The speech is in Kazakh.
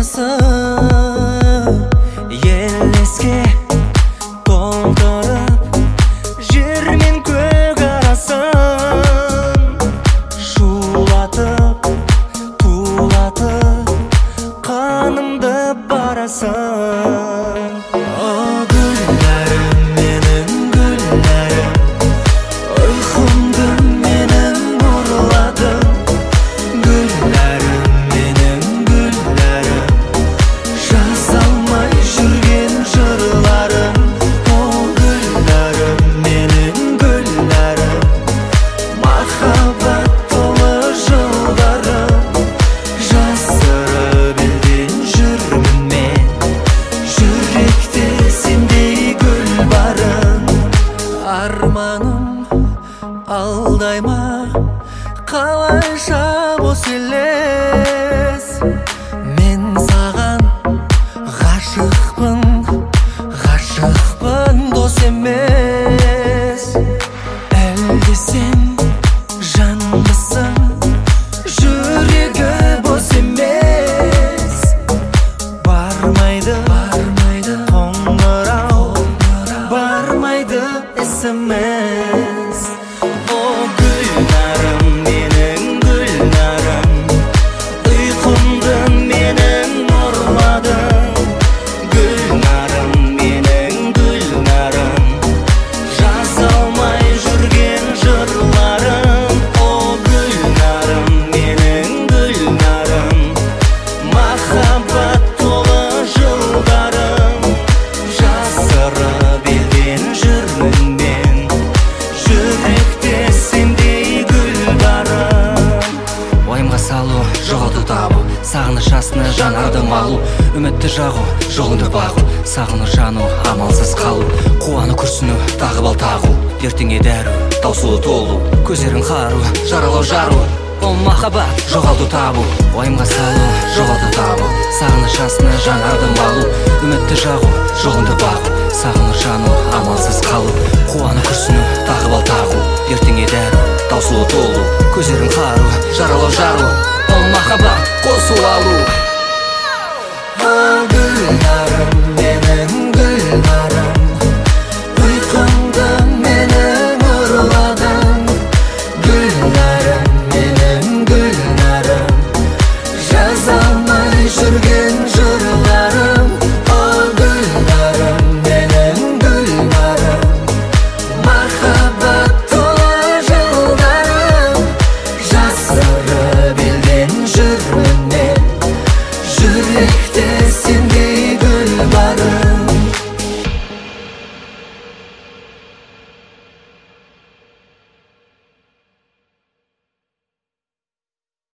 баласы елеске толтырып жер мен көк арасын шулатып тулатып қанымды барасың. О гүлләрім, менің гүлләрім, ұйқымды менің ұрладың. Гүлләрім, менің гүлләрім, жаза алмай жүрген жырларым. О гүлләрім, менің гүлләрім, махаббат толы жылдарым. Жасырып елден жүрмін мен, жүректе сендей гүл барын. Арманым алдай ма, қалайша бос елес. Мен саған ғашықпын, дос емес. Әлде сен жанбысың, жүрегі бос емес. Бармайды қоңырау, бармайды SMS. О гүлнәрім, менің гүлнәрім, ұйқымды менің ұрладың. Гүлнәрім, менің гүлнәрім, жаза алмай жүрген жырларым. О гүлнәрім, менің гүлнәрім, махаббат толы жылдарым. Жасырып елден жүрмін мен, жүректе сендей гүл барым. Уайымға салу, жоғалту табу, сағыныш астына жанарды малу, үмітті жағу, жолыңды бағу, сағыну жану, амалсыз қалу, қуану күрсіну, тағы бал тағу, ертеңге дәру, таусылу толу, көздерің қару, жаралау жару. Ол махаббат, жоғалту табу, уайымға салу, жоғалту табу, сағыныш астына жанарды малу, үмітті жағу, жолыңды бағу, сағыну жану, амалсыз қалу, қуану күрсіну, тағы бал тағу, ертеңге дәру, таусылу толу, көздерің қару, жаралау жару. Ол махаббат, қосу алу.